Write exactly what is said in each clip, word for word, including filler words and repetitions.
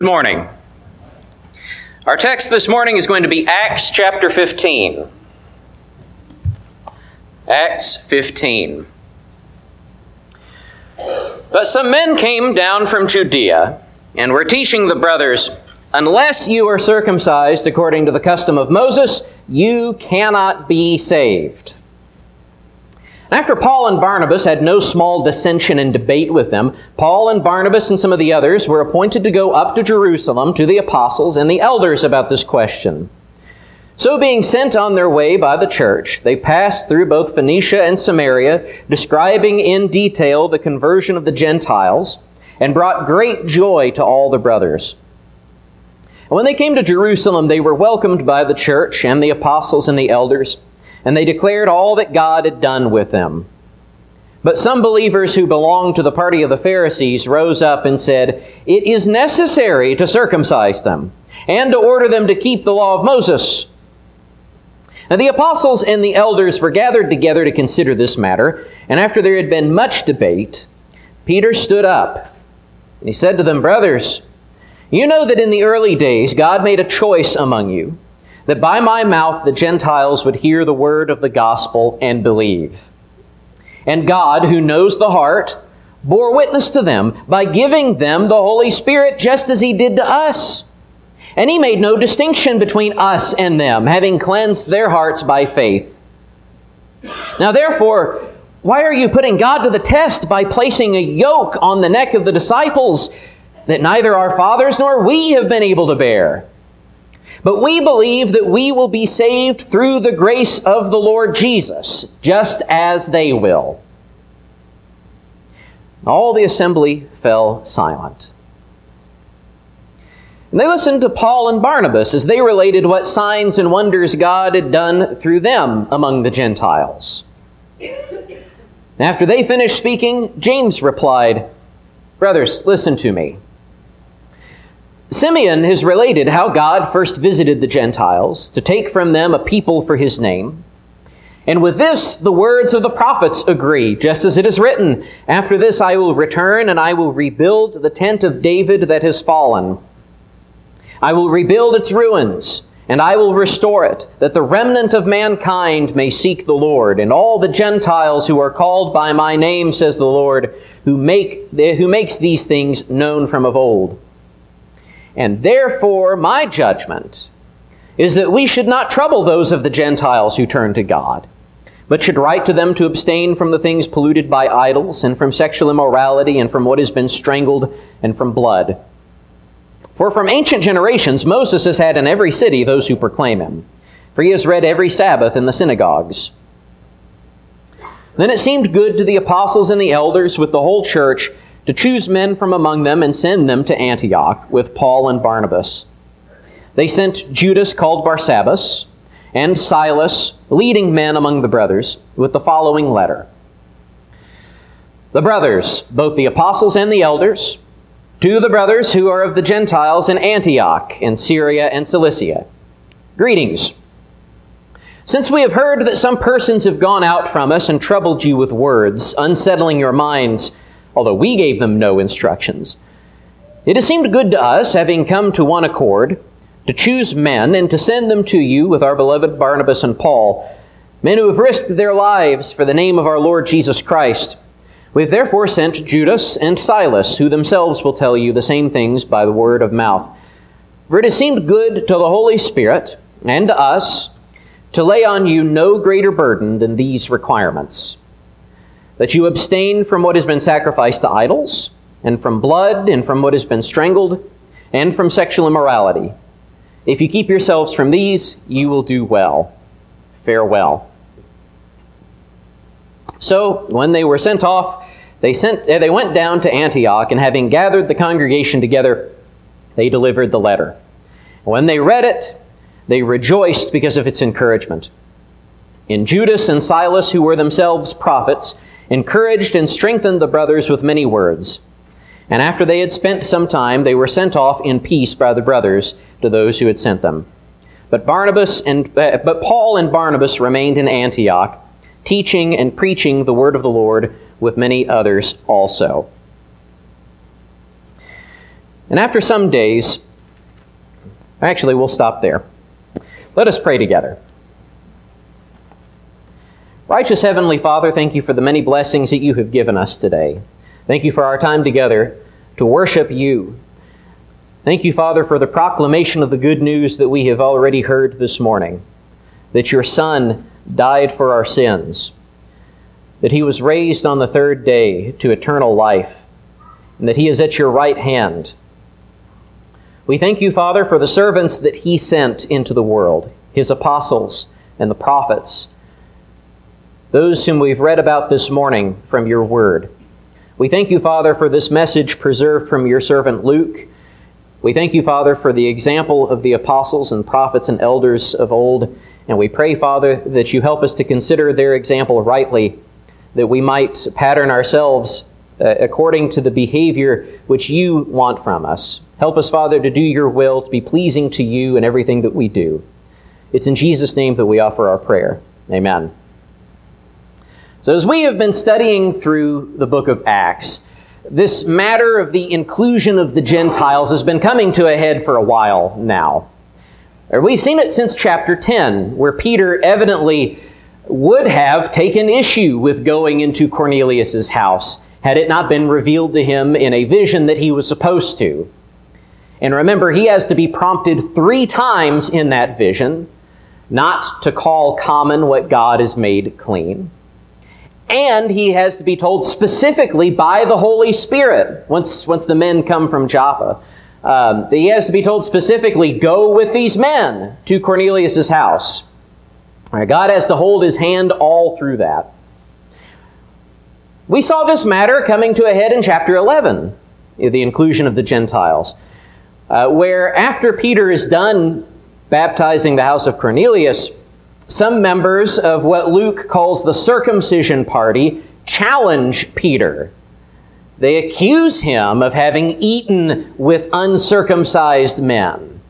Good morning. Our text this morning is going to be Acts chapter fifteen. Acts fifteen. But some men came down from Judea and were teaching the brothers, "Unless you are circumcised according to the custom of Moses, you cannot be saved." After Paul and Barnabas had no small dissension and debate with them, Paul and Barnabas and some of the others were appointed to go up to Jerusalem to the apostles and the elders about this question. So being sent on their way by the church, they passed through both Phoenicia and Samaria, describing in detail the conversion of the Gentiles, and brought great joy to all the brothers. And when they came to Jerusalem, they were welcomed by the church and the apostles and the elders, and they declared all that God had done with them. But some believers who belonged to the party of the Pharisees rose up and said, "It is necessary to circumcise them, and to order them to keep the law of Moses." Now the apostles and the elders were gathered together to consider this matter, and after there had been much debate, Peter stood up, and he said to them, "Brothers, you know that in the early days God made a choice among you, that by my mouth the Gentiles would hear the word of the gospel and believe. And God, who knows the heart, bore witness to them by giving them the Holy Spirit just as He did to us. And He made no distinction between us and them, having cleansed their hearts by faith. Now therefore, why are you putting God to the test by placing a yoke on the neck of the disciples that neither our fathers nor we have been able to bear? But we believe that we will be saved through the grace of the Lord Jesus, just as they will." All the assembly fell silent. And they listened to Paul and Barnabas as they related what signs and wonders God had done through them among the Gentiles. After they finished speaking, James replied, "Brothers, listen to me. Simeon has related how God first visited the Gentiles to take from them a people for His name. And with this, the words of the prophets agree, just as it is written, 'After this I will return, and I will rebuild the tent of David that has fallen. I will rebuild its ruins, and I will restore it, that the remnant of mankind may seek the Lord, and all the Gentiles who are called by my name, says the Lord, who make who makes these things known from of old. And therefore my judgment is that we should not trouble those of the Gentiles who turn to God, but should write to them to abstain from the things polluted by idols, and from sexual immorality, and from what has been strangled, and from blood. For from ancient generations Moses has had in every city those who proclaim Him, for he has read every Sabbath in the synagogues." Then it seemed good to the apostles and the elders with the whole church to choose men from among them and send them to Antioch with Paul and Barnabas. They sent Judas called Barsabbas and Silas, leading men among the brothers, with the following letter. "The brothers, both the apostles and the elders, to the brothers who are of the Gentiles in Antioch and Syria and Cilicia, greetings. Since we have heard that some persons have gone out from us and troubled you with words, unsettling your minds, although we gave them no instructions, it has seemed good to us, having come to one accord, to choose men and to send them to you with our beloved Barnabas and Paul, men who have risked their lives for the name of our Lord Jesus Christ. We have therefore sent Judas and Silas, who themselves will tell you the same things by the word of mouth. For it has seemed good to the Holy Spirit and to us to lay on you no greater burden than these requirements: that you abstain from what has been sacrificed to idols, and from blood, and from what has been strangled, and from sexual immorality. If you keep yourselves from these, you will do well. Farewell." So, when they were sent off, they sent uh, they went down to Antioch, and having gathered the congregation together, they delivered the letter. When they read it, they rejoiced because of its encouragement. And Judas and Silas, who were themselves prophets, encouraged and strengthened the brothers with many words. And after they had spent some time, they were sent off in peace by the brothers to those who had sent them. But Barnabas and uh, but Paul and Barnabas remained in Antioch, teaching and preaching the word of the Lord with many others also. And after some days, actually, we'll stop there. Let us pray together. Righteous Heavenly Father, thank you for the many blessings that you have given us today. Thank you for our time together to worship you. Thank you, Father, for the proclamation of the good news that we have already heard this morning, that your Son died for our sins, that he was raised on the third day to eternal life, and that he is at your right hand. We thank you, Father, for the servants that he sent into the world, his apostles and the prophets, those whom we've read about this morning from your word. We thank you, Father, for this message preserved from your servant Luke. We thank you, Father, for the example of the apostles and prophets and elders of old. And we pray, Father, that you help us to consider their example rightly, that we might pattern ourselves uh, according to the behavior which you want from us. Help us, Father, to do your will, to be pleasing to you in everything that we do. It's in Jesus' name that we offer our prayer. Amen. So as we have been studying through the book of Acts, this matter of the inclusion of the Gentiles has been coming to a head for a while now. We've seen it since chapter ten, where Peter evidently would have taken issue with going into Cornelius' house had it not been revealed to him in a vision that he was supposed to. And remember, he has to be prompted three times in that vision not to call common what God has made clean. And he has to be told specifically by the Holy Spirit, once, once the men come from Joppa, um, that he has to be told specifically, go with these men to Cornelius' house. All right, God has to hold his hand all through that. We saw this matter coming to a head in chapter eleven, the inclusion of the Gentiles, uh, where after Peter is done baptizing the house of Cornelius, some members of what Luke calls the circumcision party challenge Peter. They accuse him of having eaten with uncircumcised men.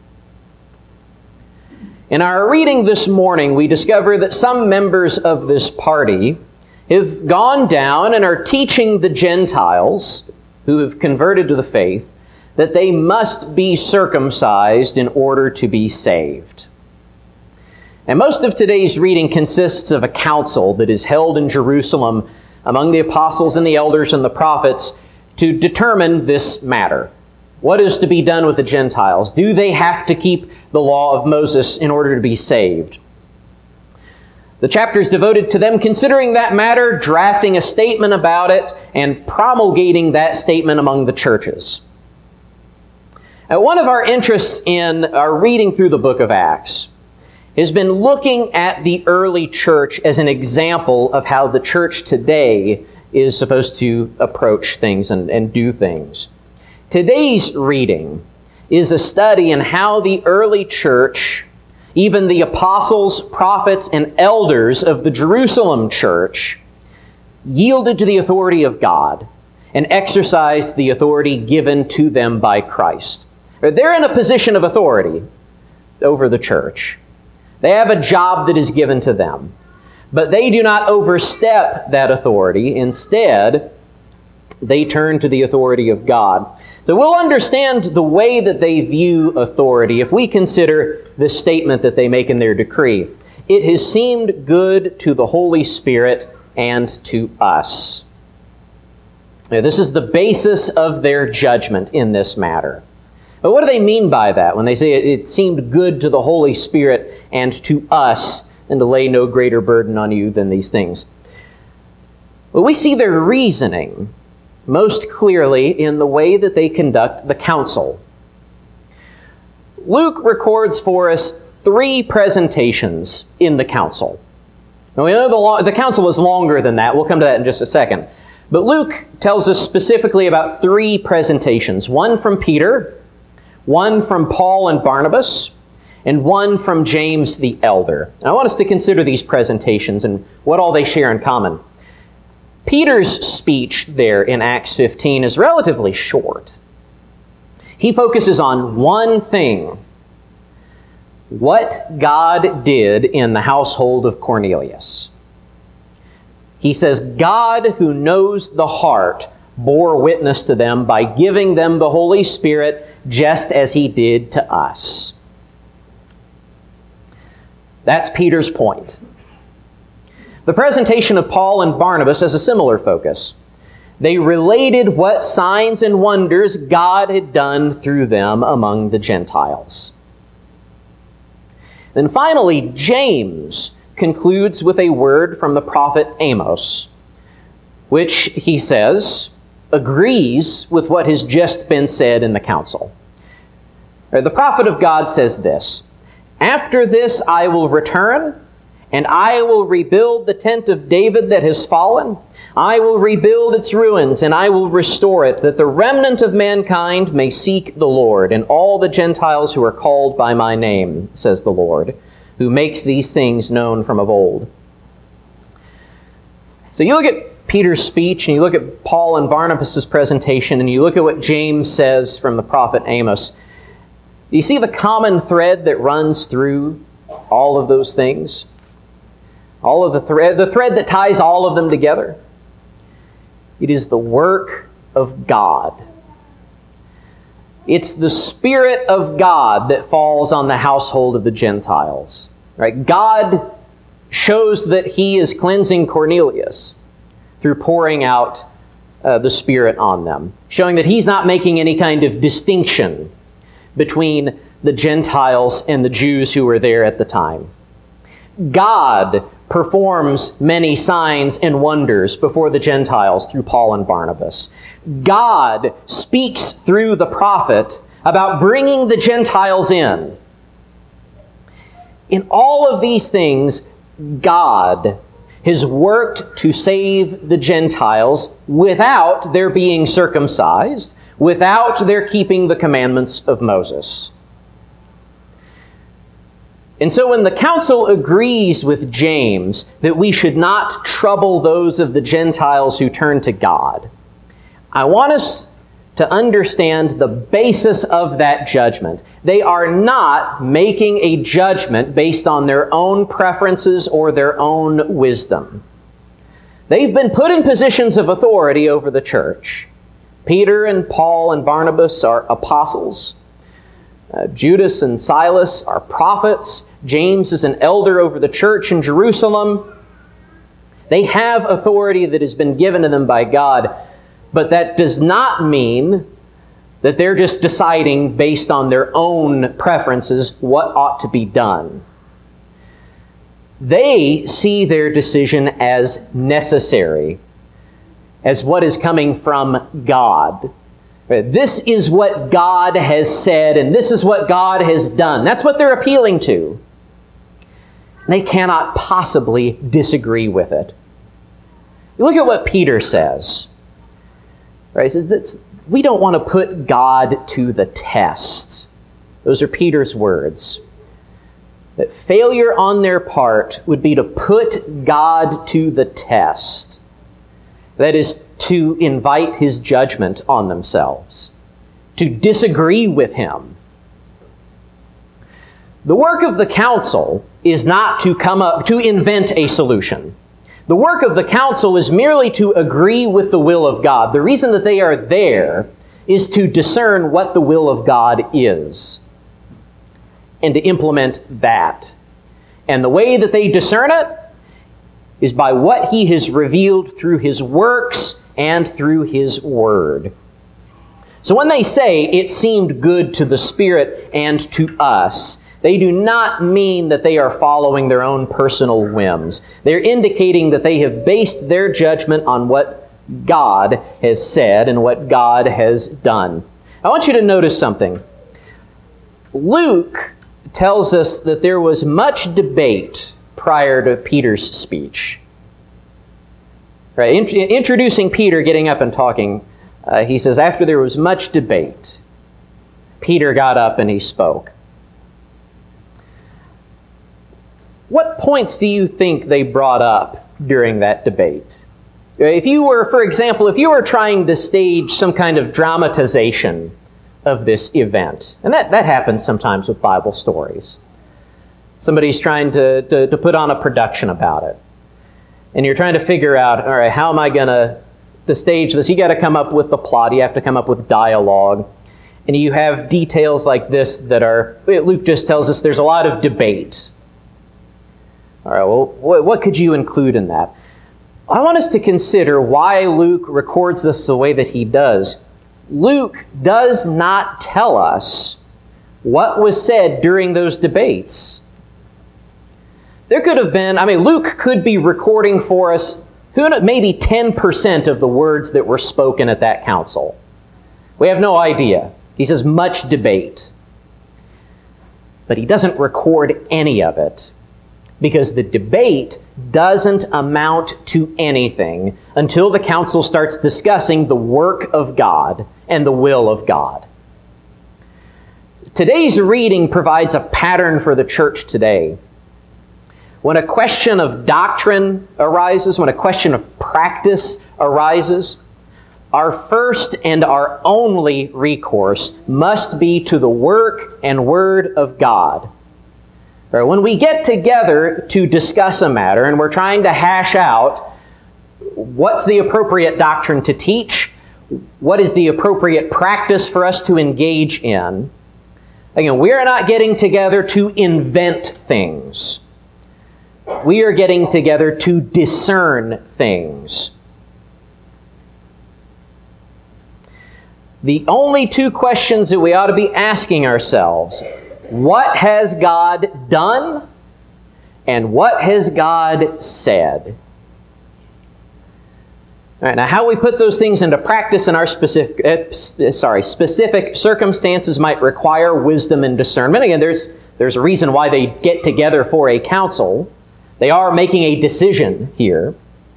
In our reading this morning, we discover that some members of this party have gone down and are teaching the Gentiles who have converted to the faith that they must be circumcised in order to be saved. And most of today's reading consists of a council that is held in Jerusalem among the apostles and the elders and the prophets to determine this matter. What is to be done with the Gentiles? Do they have to keep the law of Moses in order to be saved? The chapter is devoted to them considering that matter, drafting a statement about it, and promulgating that statement among the churches. Now, one of our interests in our reading through the book of Acts has been looking at the early church as an example of how the church today is supposed to approach things and, and do things. Today's reading is a study in how the early church, even the apostles, prophets, and elders of the Jerusalem church, yielded to the authority of God and exercised the authority given to them by Christ. They're in a position of authority over the church. They have a job that is given to them, but they do not overstep that authority. Instead, they turn to the authority of God. So we'll understand the way that they view authority if we consider the statement that they make in their decree. It has seemed good to the Holy Spirit and to us. Now, this is the basis of their judgment in this matter. But what do they mean by that when they say it, it seemed good to the Holy Spirit and to us, and to lay no greater burden on you than these things? Well, we see their reasoning most clearly in the way that they conduct the council. Luke records for us three presentations in the council. Now, we know the, lo- the council is longer than that. We'll come to that in just a second. But Luke tells us specifically about three presentations. One from Peter, one from Paul and Barnabas, and one from James the elder. And I want us to consider these presentations and what all they share in common. Peter's speech there in Acts fifteen is relatively short. He focuses on one thing: what God did in the household of Cornelius. He says, God, who knows the heart, bore witness to them by giving them the Holy Spirit just as he did to us. That's Peter's point. The presentation of Paul and Barnabas has a similar focus. They related what signs and wonders God had done through them among the Gentiles. Then finally, James concludes with a word from the prophet Amos, which, he says, agrees with what has just been said in the council. The prophet of God says this, "After this I will return, and I will rebuild the tent of David that has fallen. I will rebuild its ruins, and I will restore it, that the remnant of mankind may seek the Lord, and all the Gentiles who are called by my name, says the Lord, who makes these things known from of old." So you look at Peter's speech, and you look at Paul and Barnabas' presentation, and you look at what James says from the prophet Amos. Do you see the common thread that runs through all of those things? All of the thread, the thread that ties all of them together? It is the work of God. It's the Spirit of God that falls on the household of the Gentiles. Right? God shows that he is cleansing Cornelius through pouring out uh, the Spirit on them, showing that he's not making any kind of distinction between the Gentiles and the Jews who were there at the time. God performs many signs and wonders before the Gentiles through Paul and Barnabas. God speaks through the prophet about bringing the Gentiles in. In all of these things, God has worked to save the Gentiles without their being circumcised, without their keeping the commandments of Moses. And so when the council agrees with James that we should not trouble those of the Gentiles who turn to God, I want us to understand the basis of that judgment. They are not making a judgment based on their own preferences or their own wisdom. They've been put in positions of authority over the church. Peter and Paul and Barnabas are apostles. Uh, Judas and Silas are prophets. James is an elder over the church in Jerusalem. They have authority that has been given to them by God, but that does not mean that they're just deciding based on their own preferences what ought to be done. They see their decision as necessary, as what is coming from God. This is what God has said, and this is what God has done. That's what they're appealing to. They cannot possibly disagree with it. Look at what Peter says. Right? He says that we don't want to put God to the test. Those are Peter's words. That failure on their part would be to put God to the test. That is, to invite his judgment on themselves, to disagree with him. The work of the council is not to come up, to invent a solution. The work of the council is merely to agree with the will of God. The reason that they are there is to discern what the will of God is and to implement that. And the way that they discern it is by what he has revealed through his works and through his word. So when they say it seemed good to the Spirit and to us, they do not mean that they are following their own personal whims. They're indicating that they have based their judgment on what God has said and what God has done. I want you to notice something. Luke tells us that there was much debate prior to Peter's speech. Right? In- introducing Peter getting up and talking, uh, he says, after there was much debate, Peter got up and he spoke. What points do you think they brought up during that debate? If you were, for example, if you were trying to stage some kind of dramatization of this event, and that, that happens sometimes with Bible stories. Somebody's trying to, to, to put on a production about it. And you're trying to figure out, all right, how am I going to to stage this, you got to come up with the plot. You have to come up with dialogue. And you have details like this that are, Luke just tells us there's a lot of debate. All right, well, what could you include in that? I want us to consider why Luke records this the way that he does. Luke does not tell us what was said during those debates. There could have been, I mean, Luke could be recording for us who knows, maybe ten percent of the words that were spoken at that council. We have no idea. He says much debate. But he doesn't record any of it because the debate doesn't amount to anything until the council starts discussing the work of God and the will of God. Today's reading provides a pattern for the church today. When a question of doctrine arises, when a question of practice arises, our first and our only recourse must be to the work and word of God. When we get together to discuss a matter and we're trying to hash out what's the appropriate doctrine to teach, what is the appropriate practice for us to engage in, again, we are not getting together to invent things. We are getting together to discern things. The only two questions that we ought to be asking ourselves, what has God done and what has God said? All right, now how we put those things into practice in our specific, uh, sorry, specific circumstances might require wisdom and discernment. Again, there's, there's a reason why they get together for a council. They are making a decision here.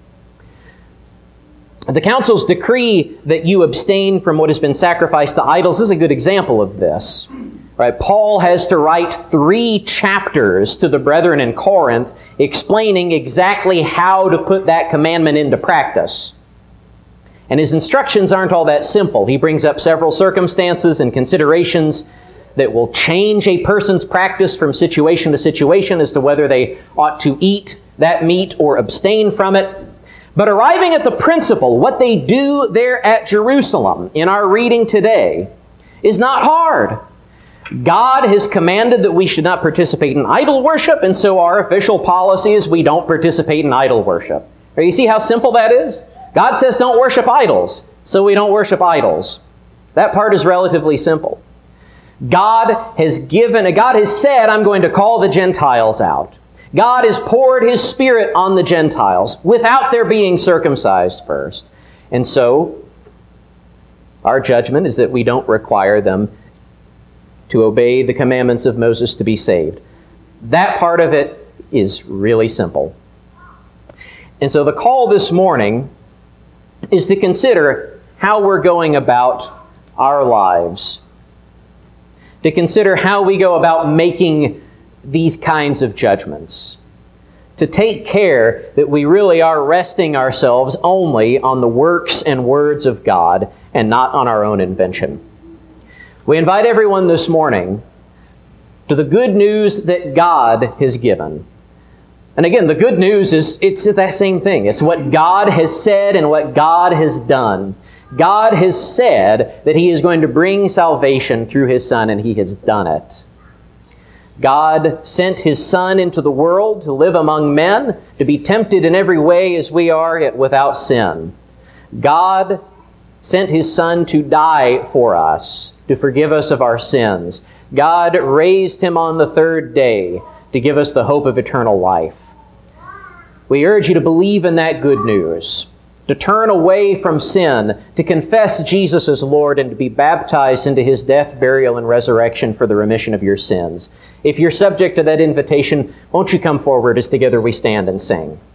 The council's decree that you abstain from what has been sacrificed to idols is a good example of this. Right? Paul has to write three chapters to the brethren in Corinth explaining exactly how to put that commandment into practice. And his instructions aren't all that simple. He brings up several circumstances and considerations that will change a person's practice from situation to situation as to whether they ought to eat that meat or abstain from it. But arriving at the principle, what they do there at Jerusalem in our reading today, is not hard. God has commanded that we should not participate in idol worship, and so our official policy is we don't participate in idol worship. You see how simple that is? God says don't worship idols, so we don't worship idols. That part is relatively simple. God has given, God has said, I'm going to call the Gentiles out. God has poured His Spirit on the Gentiles without their being circumcised first. And so, our judgment is that we don't require them to obey the commandments of Moses to be saved. That part of it is really simple. And so the call this morning is to consider how we're going about our lives. To consider how we go about making these kinds of judgments. To take care that we really are resting ourselves only on the works and words of God and not on our own invention. We invite everyone this morning to the good news that God has given. And again, the good news is it's that same thing. It's what God has said and what God has done. God has said that He is going to bring salvation through His Son, and He has done it. God sent His Son into the world to live among men, to be tempted in every way as we are, yet without sin. God sent His Son to die for us, to forgive us of our sins. God raised Him on the third day to give us the hope of eternal life. We urge you to believe in that good news, to turn away from sin, to confess Jesus as Lord, and to be baptized into His death, burial, and resurrection for the remission of your sins. If you're subject to that invitation, won't you come forward as together we stand and sing?